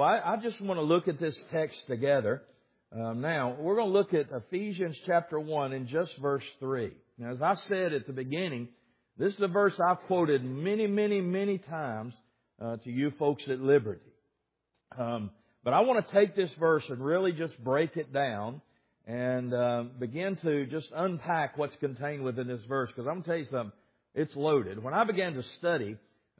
I just want to look at this text together. Now, we're going to look at Ephesians chapter 1 in just verse 3. Now, as I said at the beginning, this is a verse I've quoted many times to you folks at Liberty. But I want to take this verse and really just break it down and begin to just unpack what's contained within this verse. Because I'm going to tell you something, it's loaded. When I began to study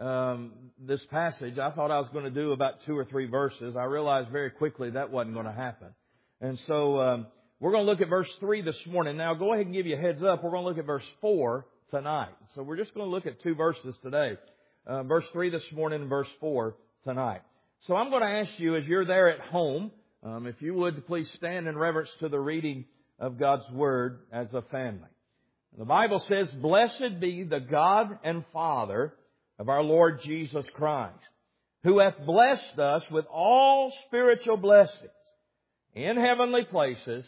this passage, I thought I was going to do about 2 or 3 verses. I realized very quickly that wasn't going to happen. And so we're going to look at verse 3 this morning. Now, go ahead and give you a heads up. We're going to look at verse 4 tonight. So we're just going to look at 2 verses today. Verse 3 this morning and verse 4 tonight. So I'm going to ask you, as you're there at home, if you would please stand in reverence to the reading of God's Word as a family. The Bible says, "Blessed be the God and Father of our Lord Jesus Christ, who hath blessed us with all spiritual blessings in heavenly places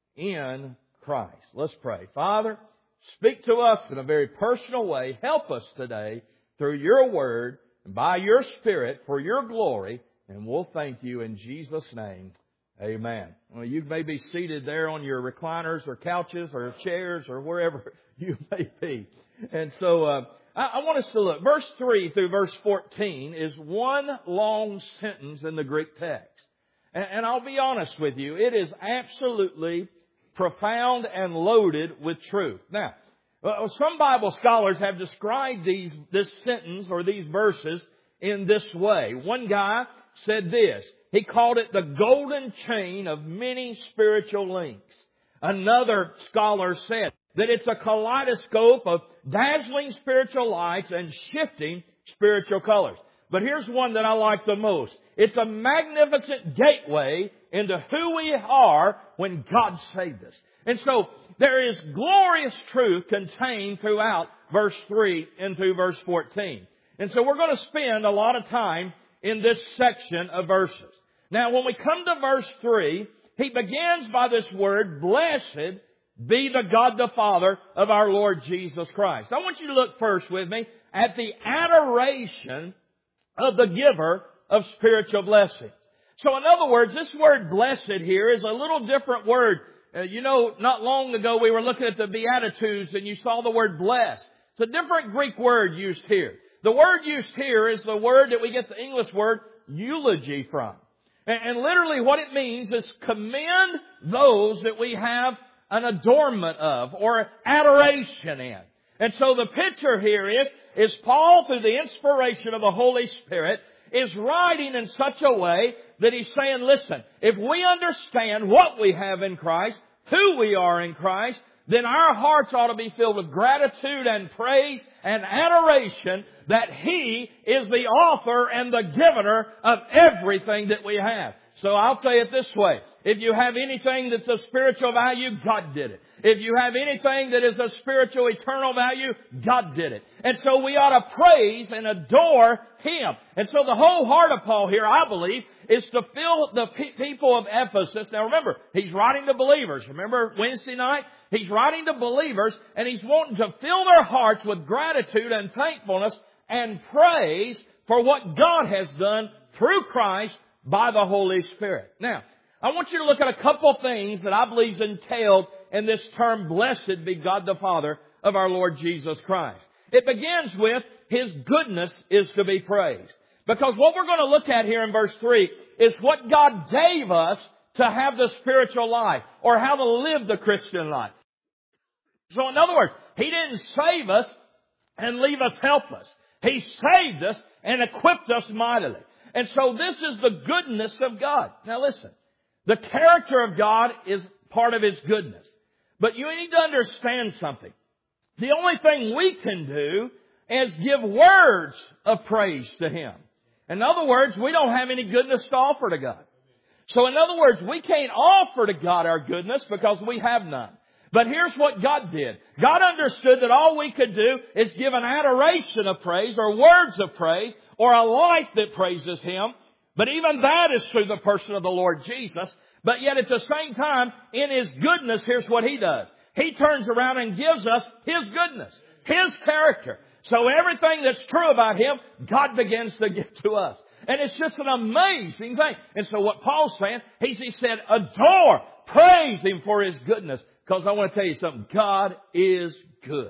in Christ." Let's pray. Father, speak to us in a very personal way. Help us today through your Word and by your Spirit for your glory. And we'll thank you in Jesus' name. Amen. Well, you may be seated there on your recliners or couches or chairs or wherever you may be. And so I want us to look. Verse 3 through verse 14 is one long sentence in the Greek text. And I'll be honest with you, it is absolutely profound and loaded with truth. Now, some Bible scholars have described this sentence or these verses in this way. One guy said this. He called it the golden chain of many spiritual links. Another scholar said that it's a kaleidoscope of dazzling spiritual lights and shifting spiritual colors. But here's one that I like the most. It's a magnificent gateway into who we are when God saved us. And so there is glorious truth contained throughout verse 3 and through verse 14. And so we're going to spend a lot of time in this section of verses. Now, when we come to verse 3, he begins by this word, "Blessed be the God the Father of our Lord Jesus Christ." I want you to look first with me at the adoration of the giver of spiritual blessings. So in other words, this word blessed here is a little different word. Not long ago we were looking at the Beatitudes and you saw the word blessed. It's a different Greek word used here. The word used here is the word that we get the English word eulogy from. And literally what it means is commend those that we have an adornment of or adoration in. And so the picture here is Paul, through the inspiration of the Holy Spirit, is writing in such a way that he's saying, listen, if we understand what we have in Christ, who we are in Christ, then our hearts ought to be filled with gratitude and praise and adoration that He is the author and the giver of everything that we have. So I'll say it this way. If you have anything that's of spiritual value, God did it. If you have anything that is of spiritual eternal value, God did it. And so we ought to praise and adore Him. And so the whole heart of Paul here, I believe, is to fill the people of Ephesus. Now remember, he's writing to believers. Remember Wednesday night? He's writing to believers and he's wanting to fill their hearts with gratitude and thankfulness and praise for what God has done through Christ by the Holy Spirit. Now, I want you to look at a couple things that I believe is entailed in this term, "Blessed be God the Father of our Lord Jesus Christ." It begins with His goodness is to be praised. Because what we're going to look at here in verse 3 is what God gave us to have the spiritual life or how to live the Christian life. So in other words, He didn't save us and leave us helpless. He saved us and equipped us mightily. And so this is the goodness of God. Now listen, the character of God is part of His goodness. But you need to understand something. The only thing we can do is give words of praise to Him. In other words, we don't have any goodness to offer to God. So in other words, we can't offer to God our goodness because we have none. But here's what God did. God understood that all we could do is give an adoration of praise or words of praise or a life that praises Him. But even that is through the person of the Lord Jesus. But yet at the same time, in His goodness, here's what He does. He turns around and gives us His goodness, His character. So everything that's true about Him, God begins to give to us. And it's just an amazing thing. And so what Paul's saying, he said, adore, praise Him for His goodness. Because I want to tell you something, God is good.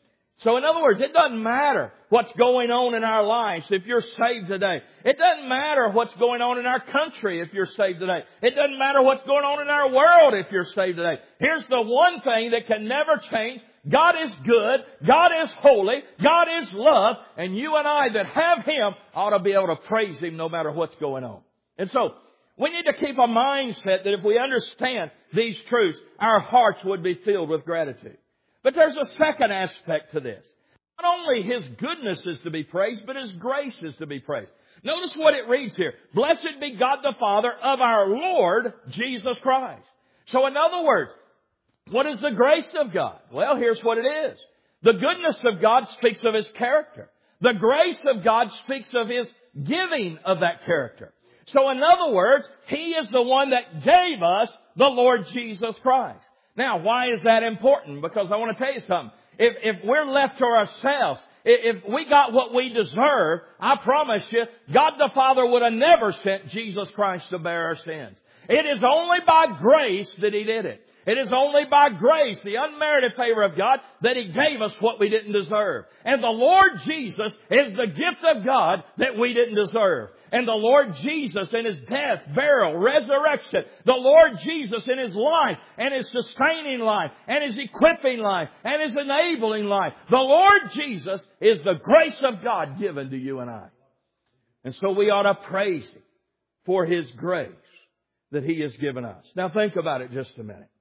So in other words, it doesn't matter what's going on in our lives if you're saved today. It doesn't matter what's going on in our country if you're saved today. It doesn't matter what's going on in our world if you're saved today. Here's the one thing that can never change. God is good. God is holy. God is love. And you and I that have Him ought to be able to praise Him no matter what's going on. And so we need to keep a mindset that if we understand these truths, our hearts would be filled with gratitude. But there's a second aspect to this. Not only His goodness is to be praised, but His grace is to be praised. Notice what it reads here. Blessed be God the Father of our Lord Jesus Christ. So in other words, what is the grace of God? Well, here's what it is. The goodness of God speaks of His character. The grace of God speaks of His giving of that character. So in other words, He is the one that gave us the Lord Jesus Christ. Now, why is that important? Because I want to tell you something. If we're left to ourselves, if we got what we deserve, I promise you, God the Father would have never sent Jesus Christ to bear our sins. It is only by grace that He did it. It is only by grace, the unmerited favor of God, that He gave us what we didn't deserve. And the Lord Jesus is the gift of God that we didn't deserve. And the Lord Jesus in His death, burial, resurrection, the Lord Jesus in His life and His sustaining life and His equipping life and His enabling life. The Lord Jesus is the grace of God given to you and I. And so we ought to praise Him for His grace that He has given us. Now think about it just a minute.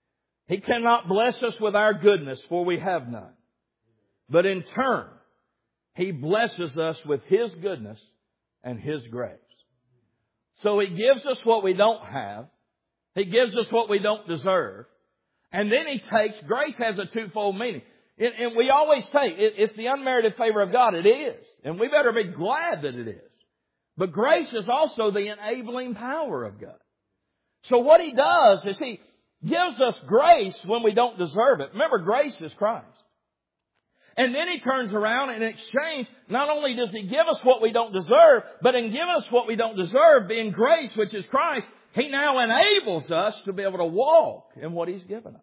He cannot bless us with our goodness, for we have none. But in turn, He blesses us with His goodness and His grace. So He gives us what we don't have. He gives us what we don't deserve. And then He takes, grace has a twofold meaning. And we always say, it's the unmerited favor of God. It is. And we better be glad that it is. But grace is also the enabling power of God. So what He does is He gives us grace when we don't deserve it. Remember, grace is Christ. And then He turns around and in exchange, not only does He give us what we don't deserve, but in giving us what we don't deserve, being grace, which is Christ, He now enables us to be able to walk in what He's given us.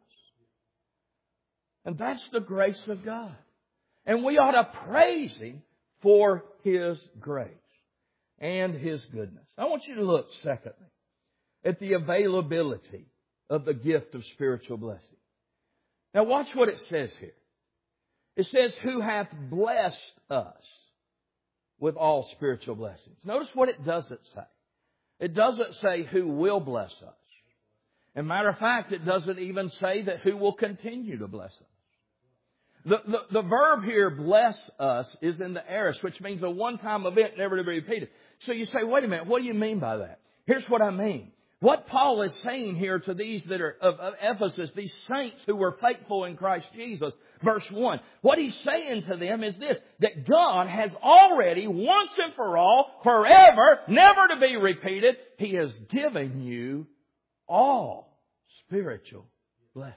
And that's the grace of God. And we ought to praise Him for His grace and His goodness. I want you to look, secondly, at the availability of the gift of spiritual blessing. Now watch what it says here. It says, who hath blessed us with all spiritual blessings. Notice what it doesn't say. It doesn't say who will bless us. As a matter of fact, it doesn't even say that who will continue to bless us. The verb here, bless us, is in the aorist, which means a one-time event never to be repeated. So you say, wait a minute, what do you mean by that? Here's what I mean. What Paul is saying here to these that are of Ephesus, these saints who were faithful in Christ Jesus, verse 1, what he's saying to them is this, that God has already, once and for all, forever, never to be repeated, He has given you all spiritual blessing.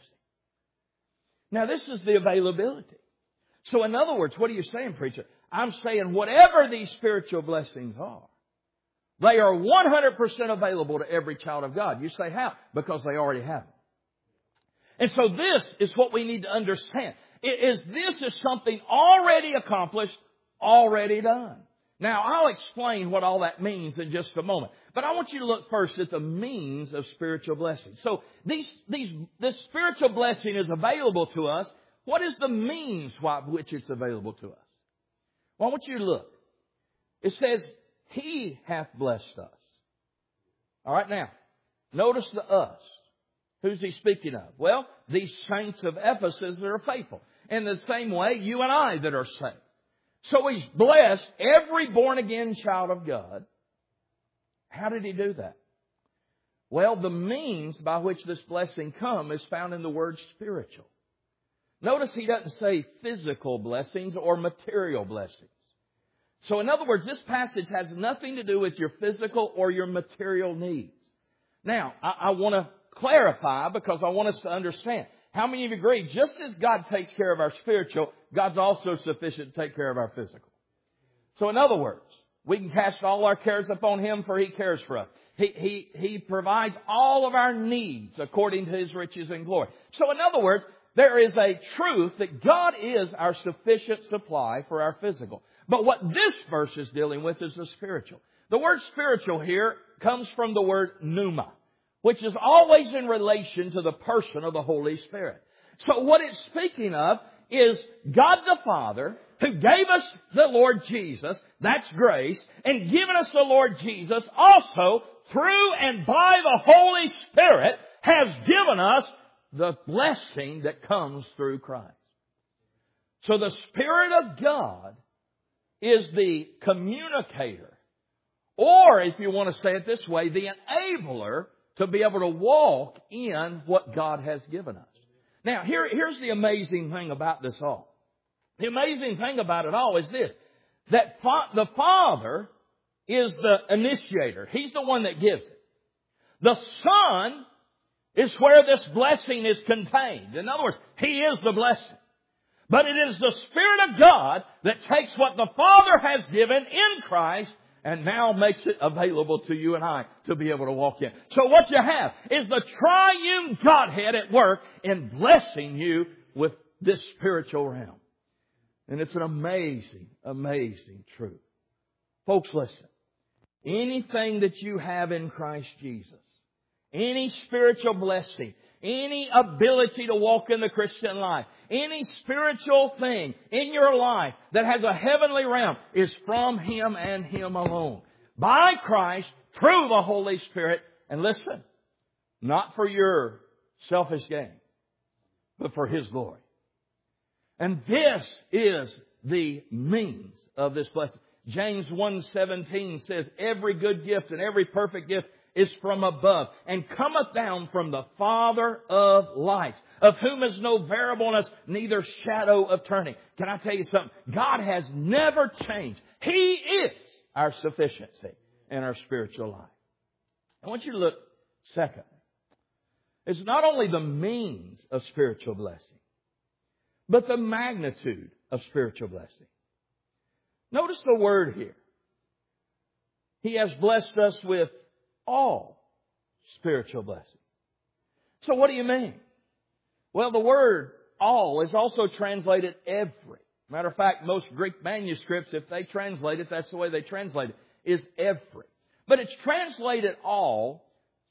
Now this is the availability. So in other words, what are you saying, preacher? I'm saying whatever these spiritual blessings are, they are 100% available to every child of God. You say, how? Because they already have them. And so this is what we need to understand. This is something already accomplished, already done. Now, I'll explain what all that means in just a moment. But I want you to look first at the means of spiritual blessing. So this spiritual blessing is available to us. What is the means by which it's available to us? Well, I want you to look. It says, He hath blessed us. All right, now, notice the us. Who's He speaking of? Well, these saints of Ephesus that are faithful. In the same way, you and I that are saved. So He's blessed every born-again child of God. How did He do that? Well, the means by which this blessing comes is found in the word spiritual. Notice He doesn't say physical blessings or material blessings. So in other words, this passage has nothing to do with your physical or your material needs. Now, I want to clarify because I want us to understand. How many of you agree, just as God takes care of our spiritual, God's also sufficient to take care of our physical? So in other words, We can cast all our cares upon Him, for He cares for us. He provides all of our needs according to His riches and glory. So in other words, there is a truth that God is our sufficient supply for our physical. But what this verse is dealing with is the spiritual. The word spiritual here comes from the word pneuma, which is always in relation to the person of the Holy Spirit. So what it's speaking of is God the Father, who gave us the Lord Jesus, that's grace, and given us the Lord Jesus also through and by the Holy Spirit has given us the blessing that comes through Christ. So the Spirit of God is the communicator, or if you want to say it this way, the enabler to be able to walk in what God has given us. Now, here's the amazing thing about this all. The amazing thing about it all is this, that the Father is the initiator. He's the one that gives it. The Son is where this blessing is contained. In other words, He is the blessing. But it is the Spirit of God that takes what the Father has given in Christ and now makes it available to you and I to be able to walk in. So what you have is the triune Godhead at work in blessing you with this spiritual realm. And it's an amazing, amazing truth. Folks, listen. Anything that you have in Christ Jesus, any spiritual blessing, any ability to walk in the Christian life, any spiritual thing in your life that has a heavenly realm is from Him and Him alone. By Christ, through the Holy Spirit. And listen, not for your selfish gain, but for His glory. And this is the means of this blessing. James 1:17 says, every good gift and every perfect gift is from above, and cometh down from the Father of lights, of whom is no variableness, neither shadow of turning. Can I tell you something? God has never changed. He is our sufficiency in our spiritual life. I want you to look second. It's not only the means of spiritual blessing, but the magnitude of spiritual blessing. Notice the word here. He has blessed us with all spiritual blessing. So what do you mean? Well, the word all is also translated every. Matter of fact, most Greek manuscripts, if they translate it, that's the way they translate it, is every. But it's translated all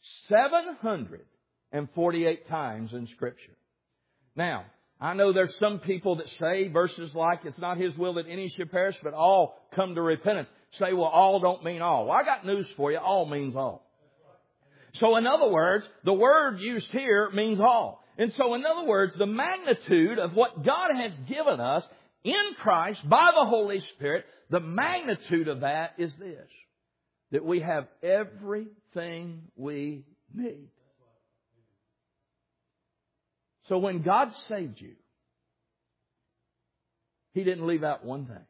748 times in Scripture. Now, I know there's some people that say verses like, it's not His will that any should perish, but all come to repentance. Say, well, all don't mean all. Well, I got news for you. All means all. So in other words, the word used here means all. And so in other words, the magnitude of what God has given us in Christ by the Holy Spirit, the magnitude of that is this, that we have everything we need. So when God saved you, He didn't leave out one thing.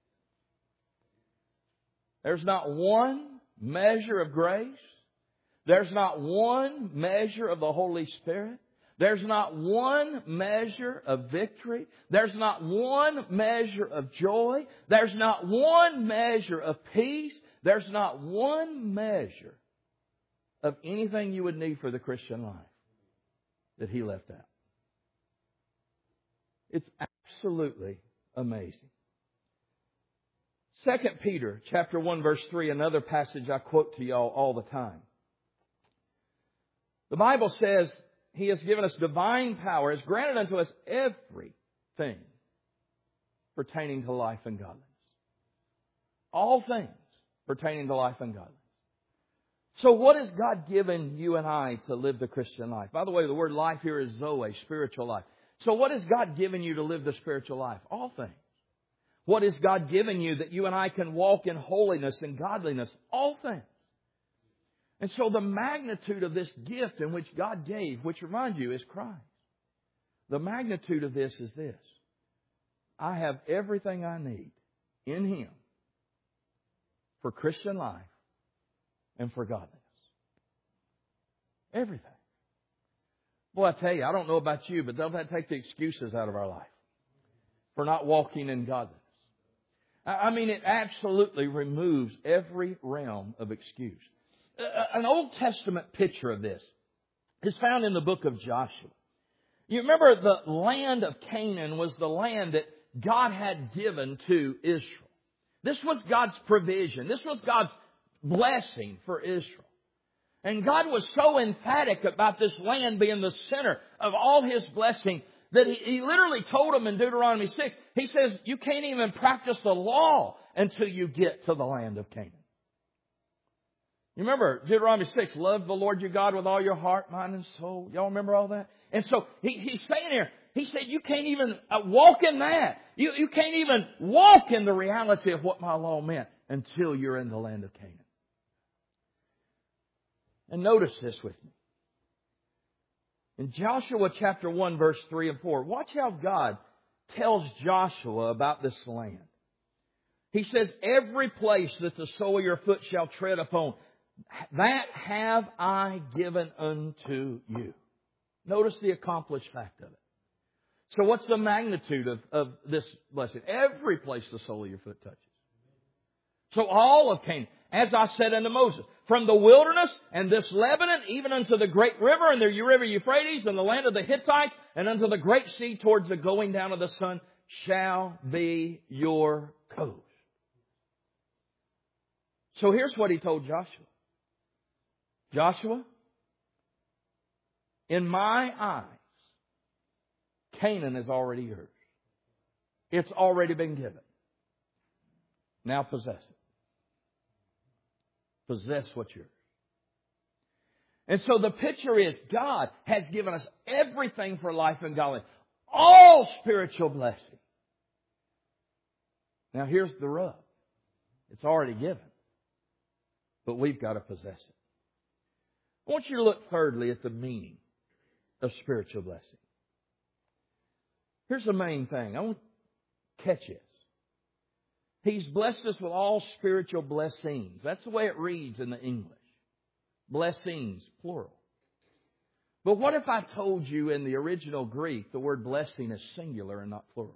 There's not one measure of grace. There's not one measure of the Holy Spirit. There's not one measure of victory. There's not one measure of joy. There's not one measure of peace. There's not one measure of anything you would need for the Christian life that He left out. It's absolutely amazing. 2 Peter chapter 1 verse 3, another passage I quote to y'all all the time. The Bible says He has given us divine power, has granted unto us everything pertaining to life and godliness. All things pertaining to life and godliness. So what has God given you and I to live the Christian life? By the way, the word life here is Zoe, spiritual life. So what has God given you to live the spiritual life? All things. What has God given you that you and I can walk in holiness and godliness? All things. And so the magnitude of this gift in which God gave, which remind you is Christ. The magnitude of this is this. I have everything I need in Him for Christian life and for godliness. Everything. Boy, I tell you, I don't know about you, but don't that take the excuses out of our life for not walking in godliness? I mean, it absolutely removes every realm of excuse. An Old Testament picture of this is found in the book of Joshua. You remember the land of Canaan was the land that God had given to Israel. This was God's provision. This was God's blessing for Israel. And God was so emphatic about this land being the center of all His blessing that He literally told them in Deuteronomy 6, He says, you can't even practice the law until you get to the land of Canaan. You remember Deuteronomy 6, love the Lord your God with all your heart, mind, and soul. Y'all remember all that? And so He's saying here, He said, you can't even walk in that. You can't even walk in the reality of what my law meant until you're in the land of Canaan. And notice this with me. In Joshua chapter 1, verse 3 and 4, watch how God tells Joshua about this land. He says, every place that the sole of your foot shall tread upon, that have I given unto you. Notice the accomplished fact of it. So what's the magnitude of this blessing? Every place the sole of your foot touches. So all of Canaan, as I said unto Moses, from the wilderness and this Lebanon, even unto the great river and the river Euphrates and the land of the Hittites and unto the great sea towards the going down of the sun shall be your coast. So here's what He told Joshua. Joshua, in my eyes, Canaan is already yours. It's already been given. Now possess it. Possess what's yours. And so the picture is God has given us everything for life and godliness. All spiritual blessing. Now here's the rub. It's already given. But we've got to possess it. I want you to look thirdly at the meaning of spiritual blessing. Here's the main thing. I want to catch this. He's blessed us with all spiritual blessings. That's the way it reads in the English. Blessings, plural. But what if I told you in the original Greek the word blessing is singular and not plural?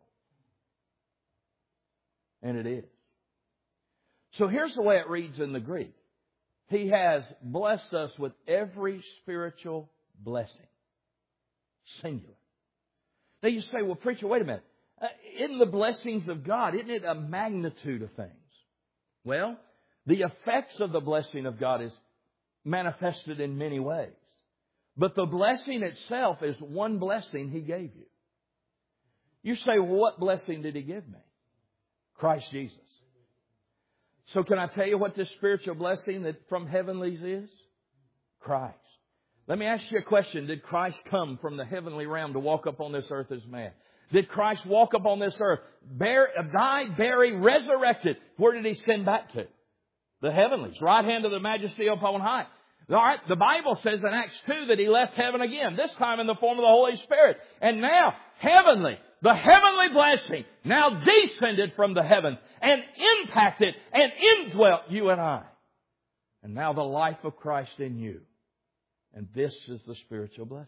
And it is. So here's the way it reads in the Greek. He has blessed us with every spiritual blessing. Singular. Now you say, well, preacher, wait a minute. Isn't the blessings of God, isn't it a magnitude of things? Well, the effects of the blessing of God is manifested in many ways. But the blessing itself is one blessing He gave you. You say, well, what blessing did He give me? Christ Jesus. So can I tell you what this spiritual blessing that from heavenlies is? Christ. Let me ask you a question. Did Christ come from the heavenly realm to walk up on this earth as man? Did Christ walk up on this earth, die, buried, resurrected? Where did He send back to? The heavenlies, right hand of the majesty upon high. All right, the Bible says in Acts 2 that He left heaven again, this time in the form of the Holy Spirit. And now, heavenly, the heavenly blessing now descended from the heavens and impacted and indwelt you and I. And now the life of Christ in you. And this is the spiritual blessing.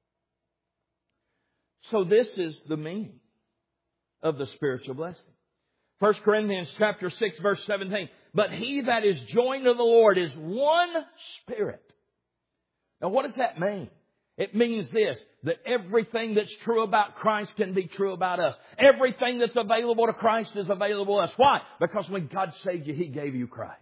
So this is the meaning of the spiritual blessing. 1 Corinthians chapter 6 verse 17. But he that is joined to the Lord is one spirit. Now what does that mean? It means this, that everything that's true about Christ can be true about us. Everything that's available to Christ is available to us. Why? Because when God saved you, He gave you Christ.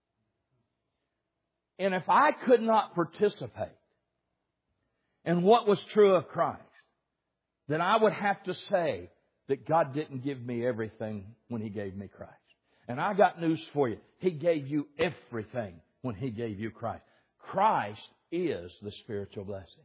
And if I could not participate in what was true of Christ, then I would have to say that God didn't give me everything when He gave me Christ. And I got news for you. He gave you everything when He gave you Christ. Christ is the spiritual blessing.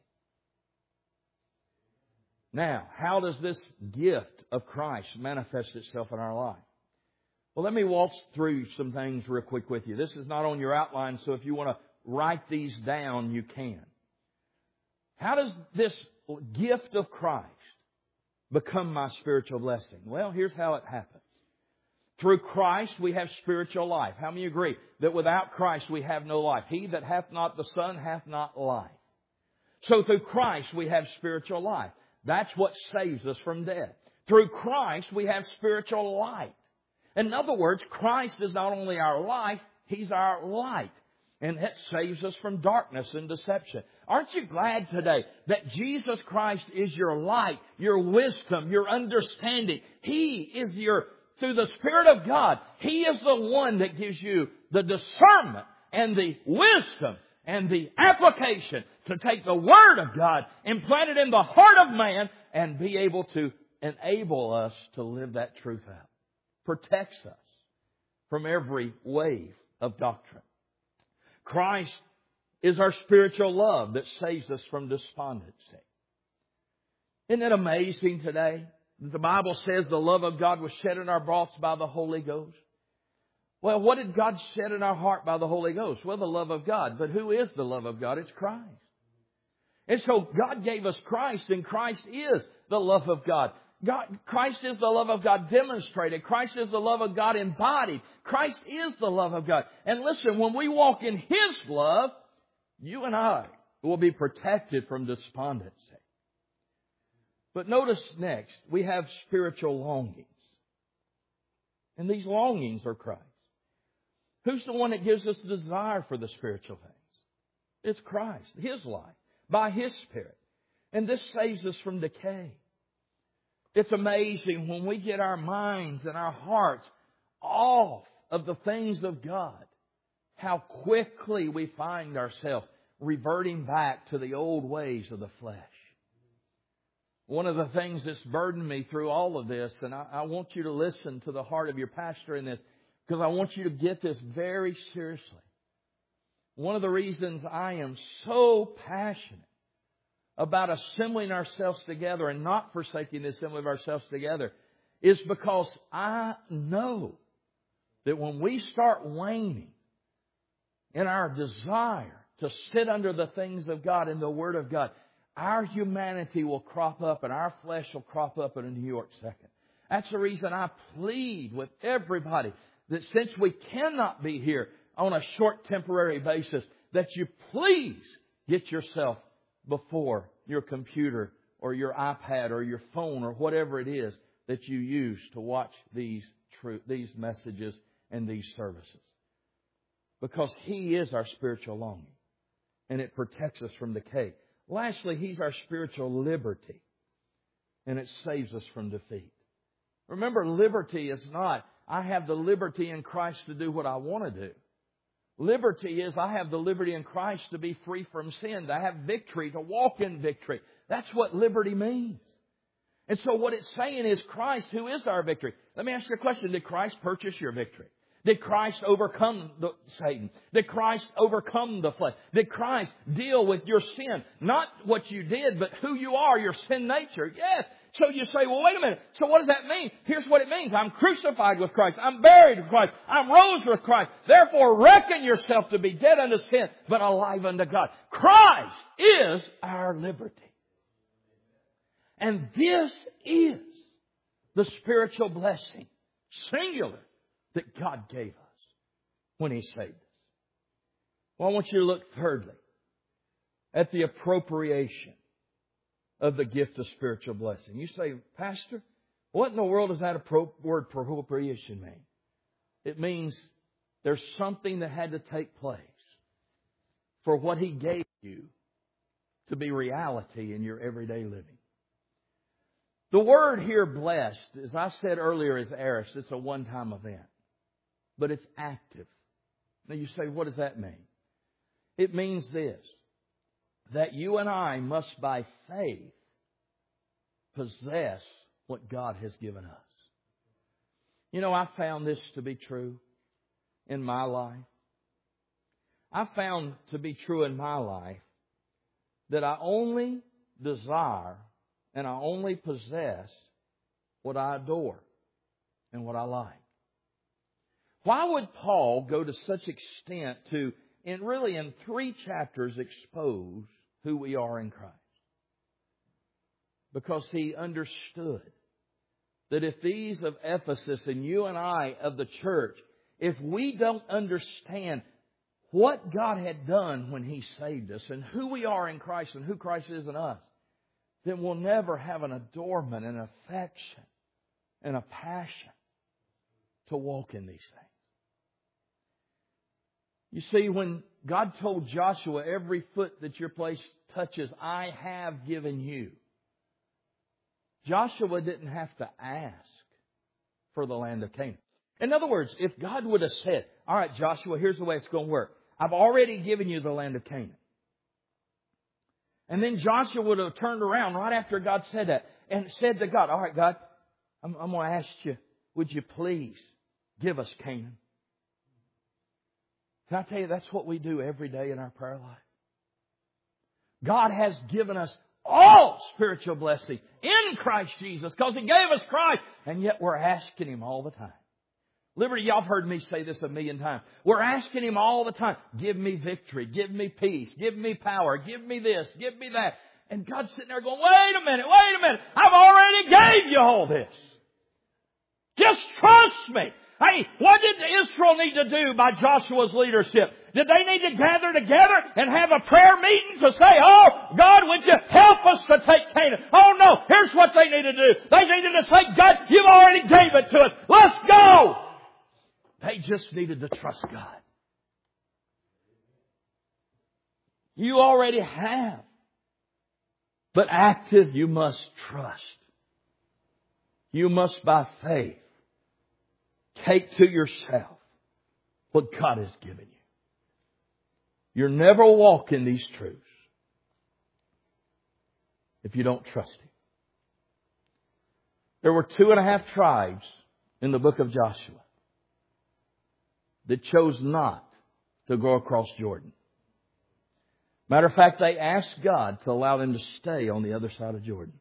Now, how does this gift of Christ manifest itself in our life? Well, let me walk through some things real quick with you. This is not on your outline, so if you want to write these down, you can. How does this gift of Christ become my spiritual blessing? Well, here's how it happens. Through Christ we have spiritual life. How many agree that without Christ we have no life? He that hath not the Son hath not life. So through Christ we have spiritual life. That's what saves us from death. Through Christ we have spiritual light. In other words, Christ is not only our life, He's our light. And that saves us from darkness and deception. Aren't you glad today that Jesus Christ is your light, your wisdom, your understanding? He is through the Spirit of God, He is the one that gives you the discernment and the wisdom and the application to take the Word of God, implant it in the heart of man, and be able to enable us to live that truth out. Protects us from every wave of doctrine. Christ is our spiritual love that saves us from despondency. Isn't it amazing today? The Bible says the love of God was shed in our hearts by the Holy Ghost. Well, what did God shed in our heart by the Holy Ghost? Well, the love of God. But who is the love of God? It's Christ. And so God gave us Christ, and Christ is the love of God. Christ is the love of God demonstrated. Christ is the love of God embodied. Christ is the love of God. And listen, when we walk in His love, you and I will be protected from despondency. But notice next, we have spiritual longings. And these longings are Christ. Who's the one that gives us the desire for the spiritual things? It's Christ, His life, by His Spirit. And this saves us from decay. It's amazing when we get our minds and our hearts off of the things of God, how quickly we find ourselves reverting back to the old ways of the flesh. One of the things that's burdened me through all of this, and I want you to listen to the heart of your pastor in this, because I want you to get this very seriously. One of the reasons I am so passionate about assembling ourselves together and not forsaking the assembly of ourselves together is because I know that when we start waning in our desire to sit under the things of God and the Word of God, our humanity will crop up and our flesh will crop up in a New York second. That's the reason I plead with everybody that since we cannot be here on a short temporary basis, that you please get yourself before your computer or your iPad or your phone or whatever it is that you use to watch these messages and these services. Because He is our spiritual longing, and it protects us from decay. Lastly, He's our spiritual liberty, and it saves us from defeat. Remember, liberty is not, I have the liberty in Christ to do what I want to do. Liberty is, I have the liberty in Christ to be free from sin, to have victory, to walk in victory. That's what liberty means. And so what it's saying is Christ, who is our victory. Let me ask you a question. Did Christ purchase your victory? Did Christ overcome Satan? Did Christ overcome the flesh? Did Christ deal with your sin? Not what you did, but who you are, your sin nature. Yes. So you say, well, wait a minute. So what does that mean? Here's what it means. I'm crucified with Christ. I'm buried with Christ. I'm rose with Christ. Therefore, reckon yourself to be dead unto sin, but alive unto God. Christ is our liberty. And this is the spiritual blessing, singular, that God gave us when He saved us. Well, I want you to look thirdly at the appropriation of the gift of spiritual blessing. You say, Pastor, what in the world does that word appropriation mean? It means there's something that had to take place for what He gave you to be reality in your everyday living. The word here, blessed, as I said earlier, is aorist. It's a one-time event. But it's active. Now you say, what does that mean? It means this, that you and I must by faith possess what God has given us. You know, I found this to be true in my life. I found to be true in my life that I only desire and I only possess what I adore and what I like. Why would Paul go to such extent to, in 3 chapters, expose who we are in Christ? Because he understood that if these of Ephesus and you and I of the church, if we don't understand what God had done when He saved us and who we are in Christ and who Christ is in us, then we'll never have an adornment, an affection, and a passion to walk in these things. You see, when God told Joshua, every foot that your place touches, I have given you. Joshua didn't have to ask for the land of Canaan. In other words, if God would have said, all right, Joshua, here's the way it's going to work. I've already given you the land of Canaan. And then Joshua would have turned around right after God said that and said to God, all right, God, I'm going to ask you, would you please give us Canaan? Can I tell you, that's what we do every day in our prayer life. God has given us all spiritual blessing in Christ Jesus because He gave us Christ. And yet we're asking Him all the time. Liberty, y'all have heard me say this 1,000,000 times. We're asking Him all the time, give me victory, give me peace, give me power, give me this, give me that. And God's sitting there going, wait a minute, I've already gave you all this. Just trust me. Hey, what did Israel need to do by Joshua's leadership? Did they need to gather together and have a prayer meeting to say, oh, God, would you help us to take Canaan? Oh, no, here's what they needed to do. They needed to say, God, you've already gave it to us. Let's go. They just needed to trust God. You already have. But active, you must trust. You must, by faith, take to yourself what God has given you. You'll never walk in these truths if you don't trust Him. There were 2.5 tribes in the book of Joshua that chose not to go across Jordan. Matter of fact, they asked God to allow them to stay on the other side of Jordan.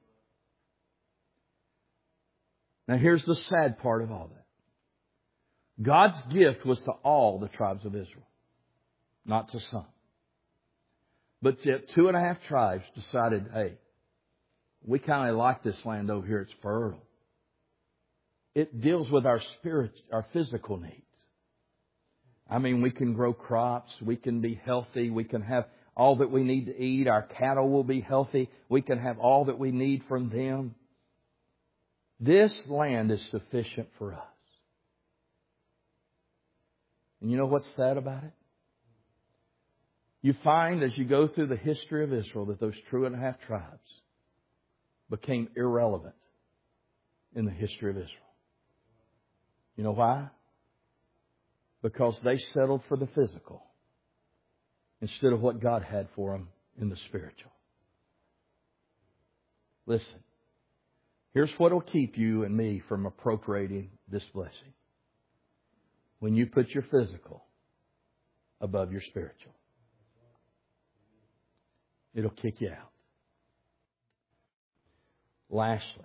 Now here's the sad part of all that. God's gift was to all the tribes of Israel, not to some. But yet 2.5 tribes decided, hey, we kind of like this land over here. It's fertile. It deals with our physical needs. I mean, we can grow crops. We can be healthy. We can have all that we need to eat. Our cattle will be healthy. We can have all that we need from them. This land is sufficient for us. And you know what's sad about it? You find as you go through the history of Israel that those 2.5 tribes became irrelevant in the history of Israel. You know why? Because they settled for the physical instead of what God had for them in the spiritual. Listen, here's what will keep you and me from appropriating this blessing. When you put your physical above your spiritual, it'll kick you out. Lastly,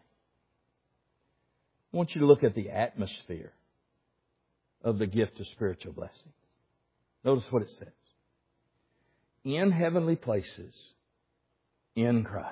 I want you to look at the atmosphere of the gift of spiritual blessings. Notice what it says. In heavenly places, in Christ.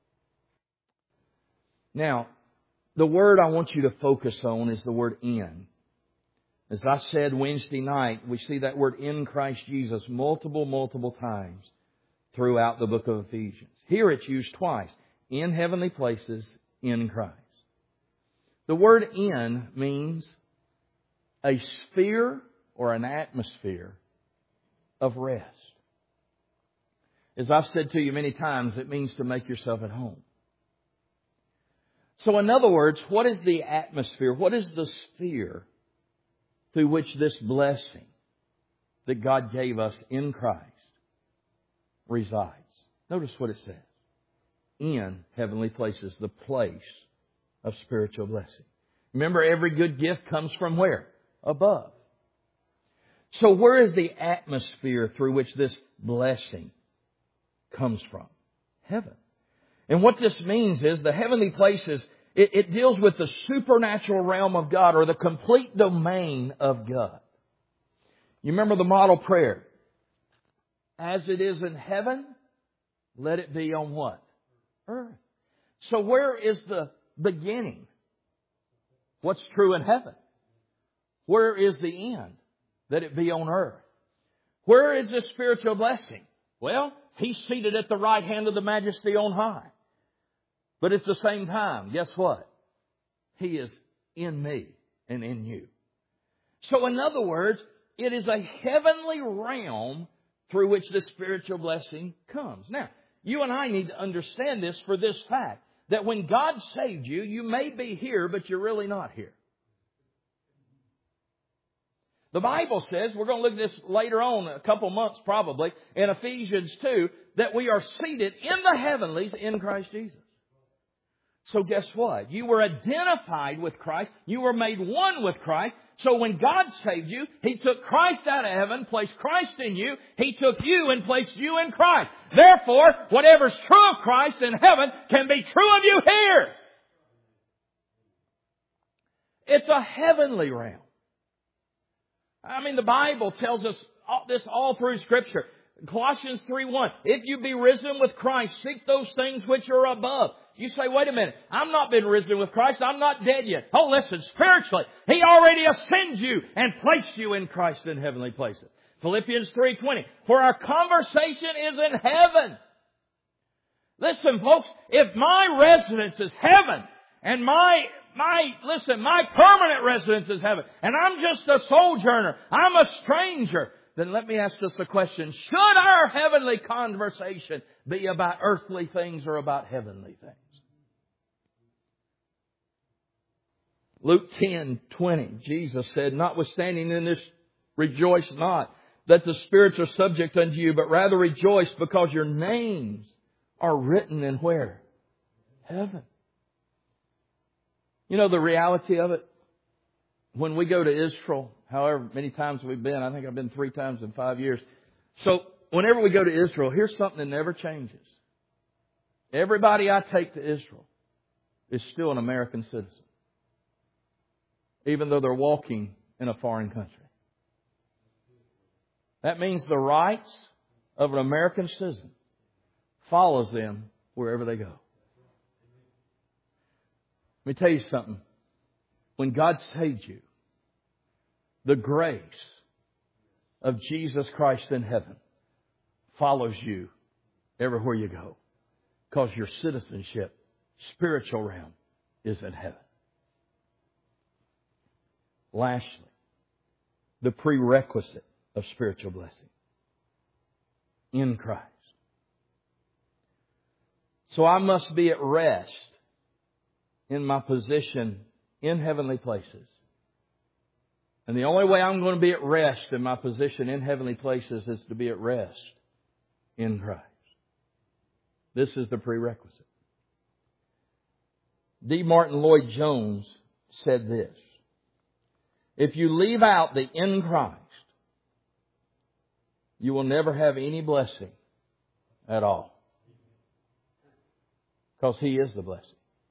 Now, the word I want you to focus on is the word in. As I said Wednesday night, we see that word in Christ Jesus multiple times throughout the book of Ephesians. Here it's used twice. In heavenly places, in Christ. The word in means a sphere or an atmosphere of rest. As I've said to you many times, it means to make yourself at home. So in other words, what is the atmosphere? What is the sphere through which this blessing that God gave us in Christ resides? Notice what it says. In heavenly places, the place of spiritual blessing. Remember, every good gift comes from where? Above. So where is the atmosphere through which this blessing comes from? Heaven. And what this means is the heavenly places, it deals with the supernatural realm of God or the complete domain of God. You remember the model prayer? As it is in heaven, let it be on what? Earth. So where is the beginning? What's true in heaven? Where is the end? That it be on earth. Where is this spiritual blessing? Well, He's seated at the right hand of the Majesty on high. But at the same time, guess what? He is in me and in you. So in other words, it is a heavenly realm through which the spiritual blessing comes. Now, you and I need to understand this for this fact, that when God saved you, you may be here, but you're really not here. The Bible says, we're going to look at this later on, a couple months probably, in Ephesians 2, that we are seated in the heavenlies in Christ Jesus. So guess what? You were identified with Christ. You were made one with Christ. So when God saved you, He took Christ out of heaven, placed Christ in you. He took you and placed you in Christ. Therefore, whatever's true of Christ in heaven can be true of you here. It's a heavenly realm. I mean, the Bible tells us this all through Scripture. Colossians 3:1, if you be risen with Christ, seek those things which are above. You say, wait a minute, I'm not been risen with Christ, I'm not dead yet. Oh, listen, spiritually, He already ascended you and placed you in Christ in heavenly places. Philippians 3:20, for our conversation is in heaven. Listen, folks, if my residence is heaven, and my permanent residence is heaven, and I'm just a sojourner, I'm a stranger, then let me ask us a question. Should our heavenly conversation be about earthly things or about heavenly things? Luke 10:20, Jesus said, notwithstanding in this, rejoice not that the spirits are subject unto you, but rather rejoice because your names are written in where? Heaven. You know the reality of it? When we go to Israel, however many times we've been, I think I've been 3 times in 5 years. So whenever we go to Israel, here's something that never changes. Everybody I take to Israel is still an American citizen, even though they're walking in a foreign country. That means the rights of an American citizen follows them wherever they go. Let me tell you something. When God saved you, the grace of Jesus Christ in heaven follows you everywhere you go, because your citizenship, spiritual realm, is in heaven. Lastly, the prerequisite of spiritual blessing in Christ. So I must be at rest in my position in heavenly places. And the only way I'm going to be at rest in my position in heavenly places is to be at rest in Christ. This is the prerequisite. D. Martin Lloyd-Jones said this: if you leave out the in Christ, you will never have any blessing at all. Because He is the blessing.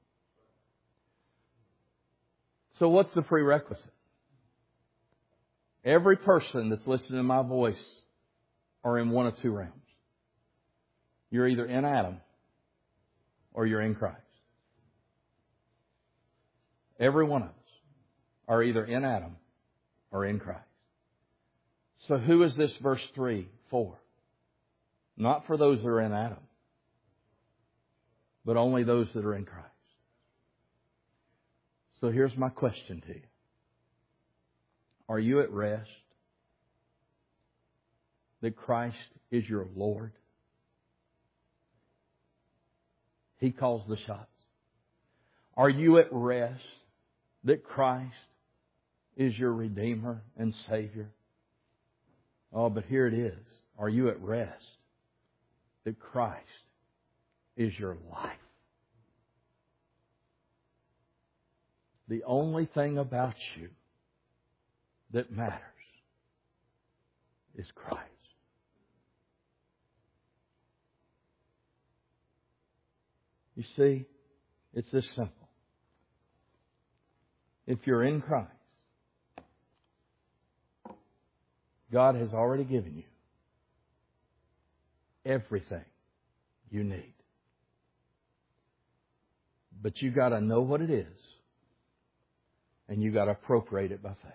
So what's the prerequisite? Every person that's listening to my voice are in one of 2 realms. You're either in Adam or you're in Christ. Every one of us are either in Adam or in Christ. So who is this verse 3 for? Not for those that are in Adam, but only those that are in Christ. So here's my question to you. Are you at rest that Christ is your Lord? He calls the shots. Are you at rest that Christ is your Redeemer and Savior? Oh, but here it is. Are you at rest that Christ is your life? The only thing about you that matters is Christ. You see, it's this simple. If you're in Christ, God has already given you everything you need. But you got to know what it is, and you got to appropriate it by faith.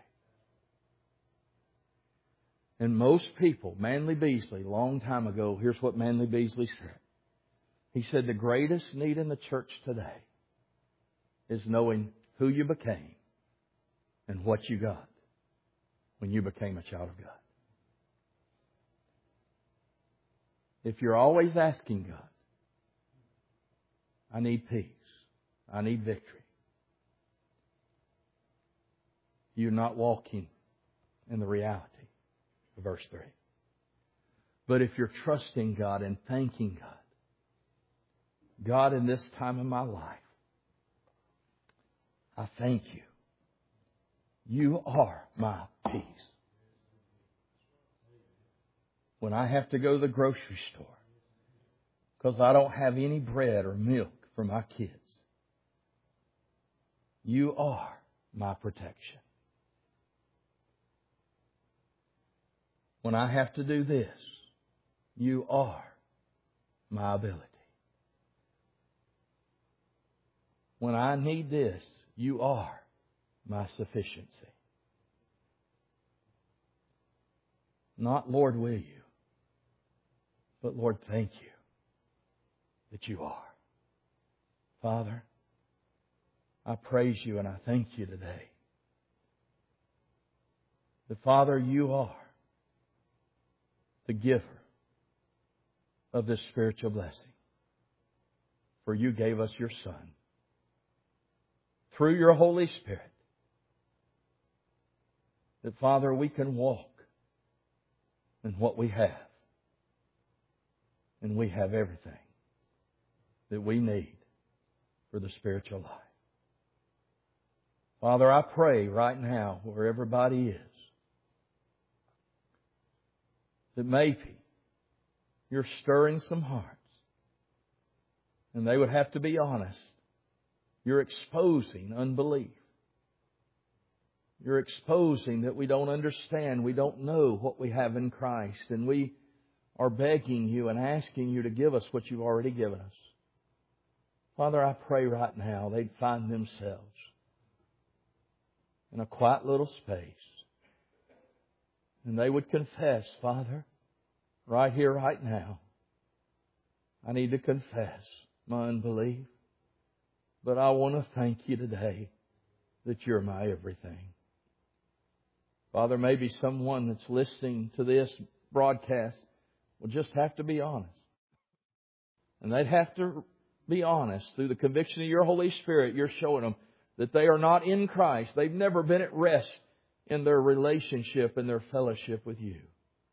And most people, Manly Beasley, a long time ago, here's what Manly Beasley said. He said, the greatest need in the church today is knowing who you became and what you got. when you became a child of God. If you're always asking God, I need peace, I need victory, you're not walking in the reality of verse 3. But if you're trusting God and thanking God, God, in this time of my life, I thank you. You are my peace. When I have to go to the grocery store because I don't have any bread or milk for my kids, you are my protection. When I have to do this, you are my ability. When I need this, you are my sufficiency. Not, Lord, will you? But, Lord, thank you that you are. Father, I praise you and I thank you today. That, Father, you are the giver of this spiritual blessing. For you gave us your Son. Through your Holy Spirit. That, Father, we can walk in what we have. And we have everything that we need for the spiritual life. Father, I pray right now where everybody is that maybe you're stirring some hearts and they would have to be honest. You're exposing unbelief. You're exposing that we don't understand, we don't know what we have in Christ, and we are begging you and asking you to give us what you've already given us. Father, I pray right now they'd find themselves in a quiet little space and they would confess, Father, right here, right now, I need to confess my unbelief. But I want to thank you today that you're my everything. Father, maybe someone that's listening to this broadcast will just have to be honest. And they'd have to be honest. Through the conviction of your Holy Spirit, you're showing them that they are not in Christ. They've never been at rest in their relationship and their fellowship with you.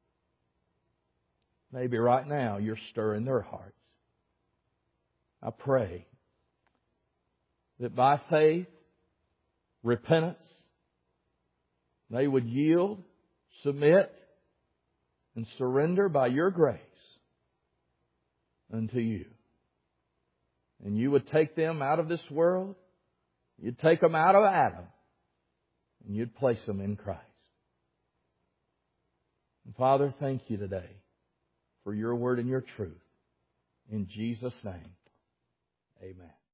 Maybe right now you're stirring their hearts. I pray that by faith, repentance, they would yield, submit, and surrender by your grace unto you. And you would take them out of this world, you'd take them out of Adam, and you'd place them in Christ. And Father, thank you today for your word and your truth. In Jesus' name, amen.